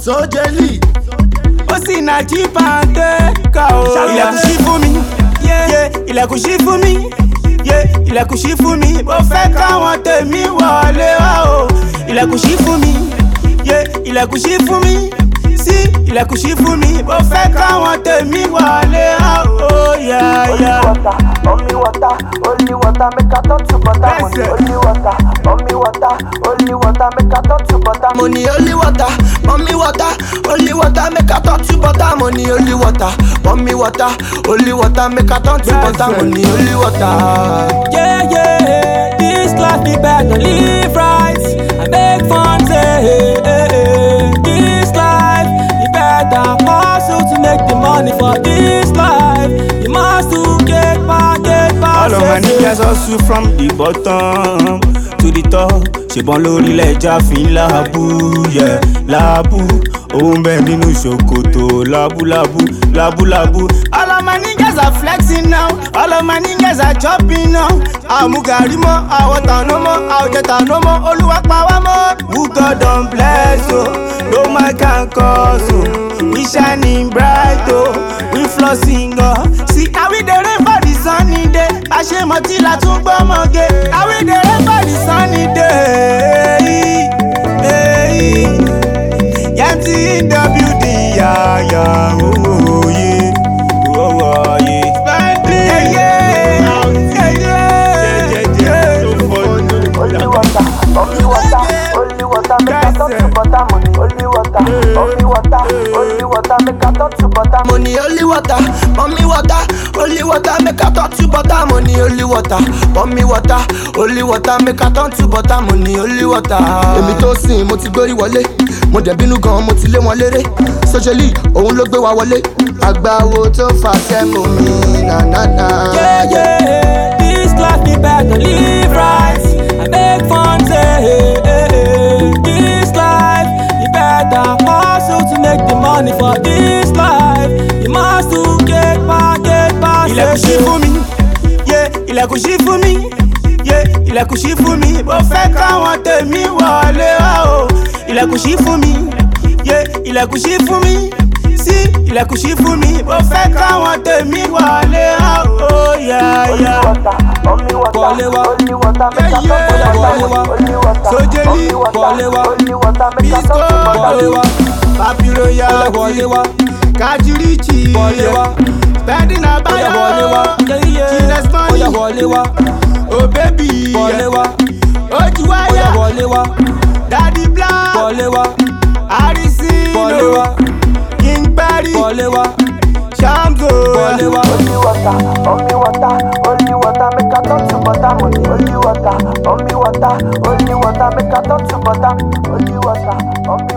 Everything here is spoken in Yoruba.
So jelly. Ó sì na cheap and take o. Ilẹ̀kùn ṣí fún mi, ilẹ̀kùn ṣí fún mi, ilẹ̀kùn ṣí fún mi. Mo fẹ́ káwọn tèmi wọlé wá o. Ilẹ̀kùn ṣí fún mi, ilẹ̀kùn ṣí fún mi, sí ilẹ̀kùn ṣí fún mi. Mo fẹ́ káwọn tèmi wọlé wá o. Only water, make a turn to butter. Only water, make a turn to butter. Money only water, mommy water, only water make a turn to butter. Money only water, mommy water, only water make a turn to butter. Money only water. Yeah, this life be better live right. I make fun say, this life be better hustle to make the money for this life. You must to get back. All of my niggas hustle from the bottom to the top. Ṣèbọn lórílẹ̀ ẹja fi ń láàbù, láàbù. Òun bẹ̀ nínú ṣòkòtò, lábúlábú. All of my niggas are flexing now. All of my niggas are chopping now. Àmúgarí mọ́, àwọn tànú mọ́, àwòjẹ tànú mọ́. Olúwa pa wá mọ́. Who God don bless o, no man can cause o. We shining bright o, we flossing o. See how we dey rain for the sunny day. Bá ṣe mọ̀ tí la tún gbọ́mọ̀gé. How we dey rain for the sunny day. MTW, yeah, oh, yeah. Only water, make a turn to butter. Money only water, make a turn to butter. Money only water, mommy water, only water make a turn to butter. Money only water, mommy water, only water make a turn to butter. Money only water. Èmi tó sìn mo ti gbórí wọlé, mo dẹ̀ bínú gan mo ti lé wọn léré. Socially òun ló gbé wa wọlé, àgbàwo tó fà sẹ́mu mi na. Yeah, this life be better live right. I make fun say, this life be better hustle to make the money for this life. You must to get back. Ilẹ̀kùn ṣí fún mi, ilẹ̀kùn ṣí fún mi, ilẹ̀kùn ṣí fún mi. Mo fẹ́ káwọn tèmi wọlé wá o. Ilẹ̀kùn ṣí fún mi, ilẹ̀kùn ṣí fún mi, sí ilẹ̀kùn ṣí fún mi. Mo fẹ́ káwọn tèmi wọlé wá o. Wọlé wá, Sojeli, wọlé wá, Bisco, wọlé wá, Papi Royal, wọlé wá, Kajirichi, wọlé wá, Spending Abayo, wọlé wá, Chines Money, wọlé wá, Oh Baby, wọlé wá, Ojuwaya, wọlé wá, Daddy Black, wọlé wá, Arisino, wọlé wá, King Barry, wọlé wá, Shamzo, wọlé wá. Only water, make a turn to butter. Money only water, make a turn to butter. Only water,